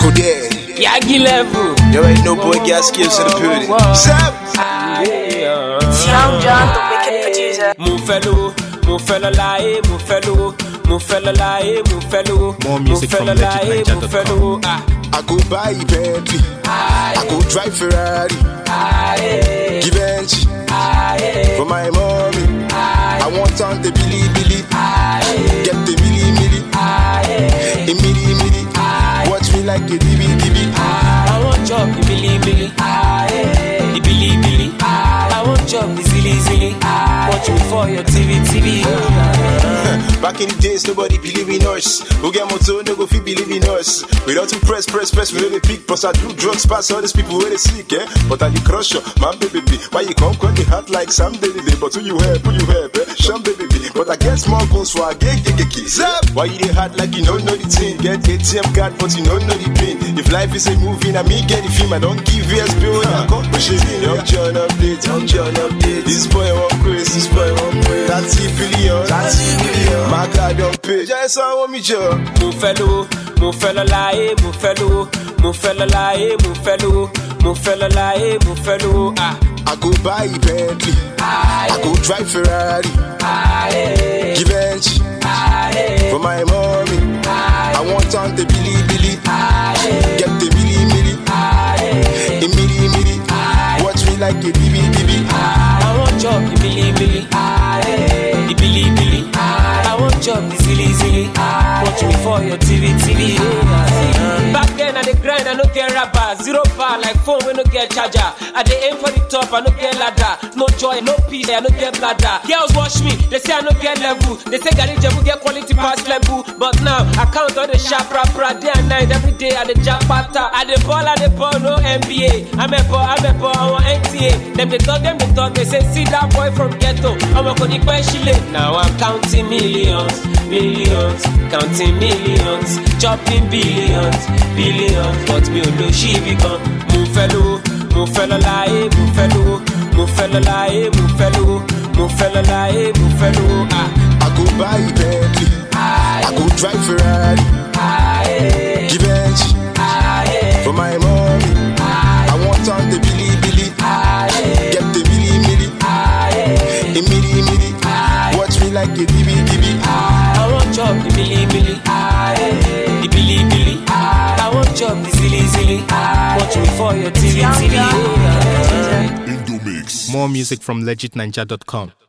Kodé. Yagi level. You already know boy gas skills in the building. It's Young John, the wicked producer. Mon fellow lie, mon fellow lie, mon fellow. More music from legitninja.com. I go buy Bentley, I go drive Ferrari, give energy for my mommy. I want on the Billy, get the milli, watch me like a DB. I want job, the Billy, the Billy. I want job, the zilly. Watch me for your TV. Back in the days, nobody believe in us. Who get motor, no go fit believe in us. We don't to press, we know the peak. Plus I do drugs pass all these people where they sick, eh? But I the crusher, my baby. Why you come the heart like some day? But who you have, eh? Some baby. But I get small goals, so I get keys. Why you the heart like you don't know the thing? Get ATM card, but you don't know the pin. If life is a movie, I me get the film. I don't give you a spill. Young John update. This boy won't crazy, 30 billion. My God don't pay. Just I want me job. Mon fellow lie, mon fellow. I go buy Bentley, I go drive Ferrari, give energy for my mommy. I want on the Billy, get the milli, watch me like a DB. I want job, the Billy, the Billy. I want job, the zilly. Watch me for your TV. Back then I dey grind, I no get rapper. 0 bar like phone, we no get charger. I dey aim for the top, I no get ladder. No joy, no peace, I no get bladder. Girls watch me, they say I no get level. They say Gary Jebu get quality pass level. But now I count all the sharp rapper. Day and night, every day I dey jump patta. I dey ball, no NBA. I'm a ball, I want NTA. Them they talk, they say see that boy from ghetto. I'm a Kodi Kweshile. Now I'm counting millions, counting millions, chopping billions. But me no she become. Mon fellow lie, I go buy Bentley, I go drive Ferrari, give energy for my mommy. I want on the Billy, get the milli, watch me like a DB. I want job, the Billy, the Billy. I want job, the zilly. Watch me for your TV. More music from legitninja.com.